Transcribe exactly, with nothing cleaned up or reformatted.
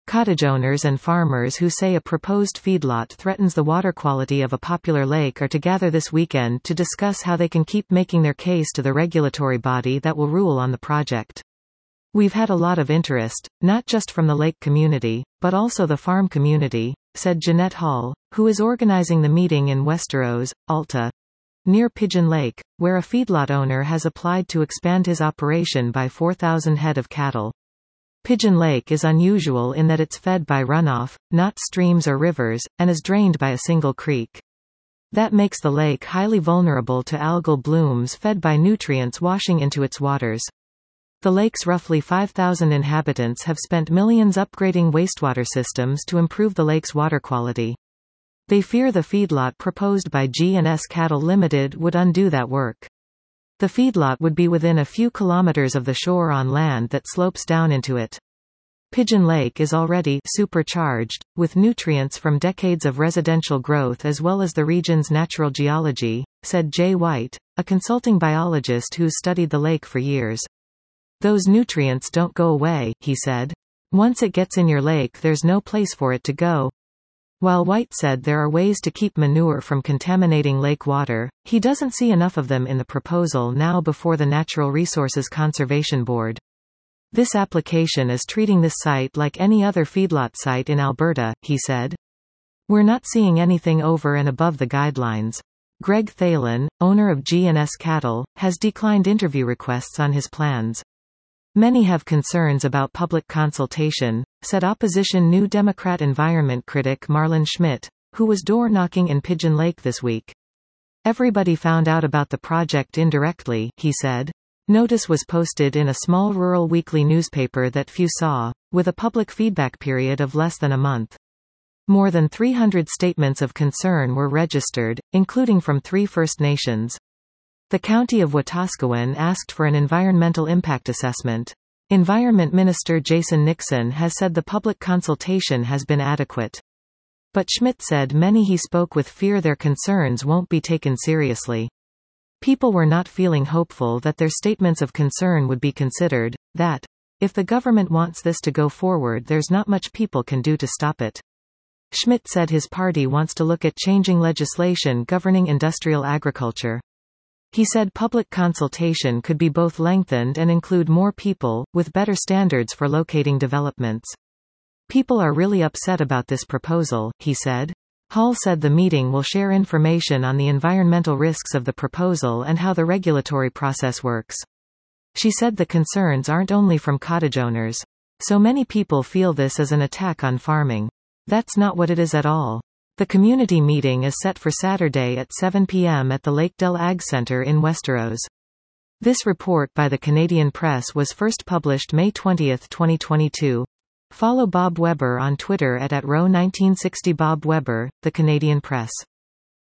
Cottage owners and farmers who say a proposed feedlot threatens the water quality of a popular lake are to gather this weekend to discuss how they can keep making their case to the regulatory body that will rule on the project. "We've had a lot of interest, not just from the lake community, but also the farm community," said Jeanette Hall, who is organizing the meeting in Westeros, Alta, near Pigeon Lake, where a feedlot owner has applied to expand his operation by four thousand head of cattle. Pigeon Lake is unusual in that it's fed by runoff, not streams or rivers, and is drained by a single creek. That makes the lake highly vulnerable to algal blooms fed by nutrients washing into its waters. The lake's roughly five thousand inhabitants have spent millions upgrading wastewater systems to improve the lake's water quality. They fear the feedlot proposed by G and S Cattle Limited would undo that work. The feedlot would be within a few kilometers of the shore on land that slopes down into it. Pigeon Lake is already supercharged, with nutrients from decades of residential growth as well as the region's natural geology, said Jay White, a consulting biologist who's studied the lake for years. "Those nutrients don't go away," he said. "Once it gets in your lake there's no place for it to go." While White said there are ways to keep manure from contaminating lake water, he doesn't see enough of them in the proposal now before the Natural Resources Conservation Board. "This application is treating this site like any other feedlot site in Alberta," he said. "We're not seeing anything over and above the guidelines." Greg Thalen, owner of G and S Cattle, has declined interview requests on his plans. "Many have concerns about public consultation," said opposition New Democrat environment critic Marlon Schmidt, who was door-knocking in Pigeon Lake this week. "Everybody found out about the project indirectly," he said. Notice was posted in a small rural weekly newspaper that few saw, with a public feedback period of less than a month. More than three hundred statements of concern were registered, including from three First Nations. The county of Wetaskiwin asked for an environmental impact assessment. Environment Minister Jason Nixon has said the public consultation has been adequate. But Schmidt said many he spoke with fear their concerns won't be taken seriously. People were not feeling hopeful that their statements of concern would be considered, that, if the government wants this to go forward there's not much people can do to stop it. Schmidt said his party wants to look at changing legislation governing industrial agriculture. He said public consultation could be both lengthened and include more people, with better standards for locating developments. "People are really upset about this proposal," he said. Hall said the meeting will share information on the environmental risks of the proposal and how the regulatory process works. She said the concerns aren't only from cottage owners. "So many people feel this as an attack on farming. That's not what it is at all." The community meeting is set for Saturday at seven p m at the Lakedale Ag Center in Westeros. This report by the Canadian Press was first published May twentieth twenty twenty-two. Follow Bob Weber on Twitter at at row nineteen sixty Bob Weber, The Canadian Press.